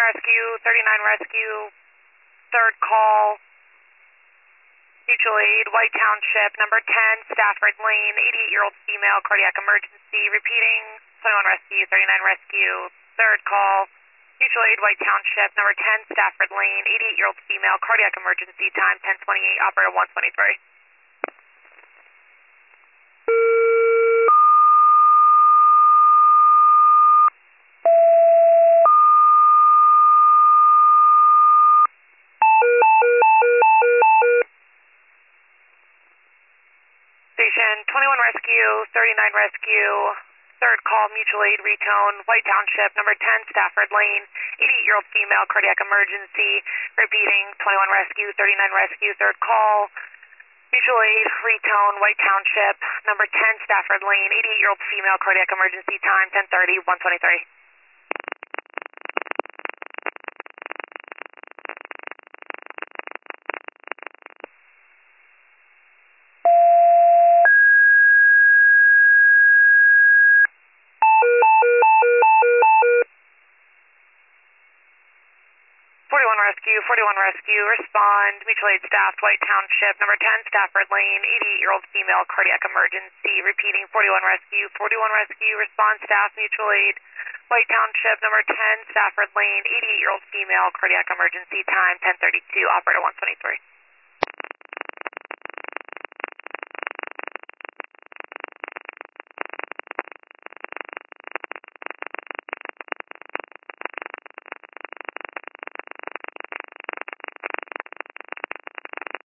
Rescue, 39 Rescue, third call, mutual aid, White Township, number 10, Stafford Lane, 88-year-old female, cardiac emergency, repeating, 21 Rescue, 39 Rescue, third call, mutual aid, White Township, number 10, Stafford Lane, 88-year-old female, cardiac emergency, time 10:28, operator 123. Station 21 Rescue, 39 Rescue, third call, mutual aid, retone, White Township, number 10, Stafford Lane, 88-year-old female, cardiac emergency, repeating, 21 Rescue, 39 Rescue, third call, mutual aid, retone, White Township, number 10, Stafford Lane, 88-year-old female, cardiac emergency, time 10:30, 123. Forty-one Rescue, respond, mutual aid staff, White Township, number 10, Stafford Lane, 88-year-old female, cardiac emergency, repeating, 41 Rescue, respond staff, mutual aid, White Township, number 10, Stafford Lane, 88-year-old female, cardiac emergency, time 10:32, operator 123.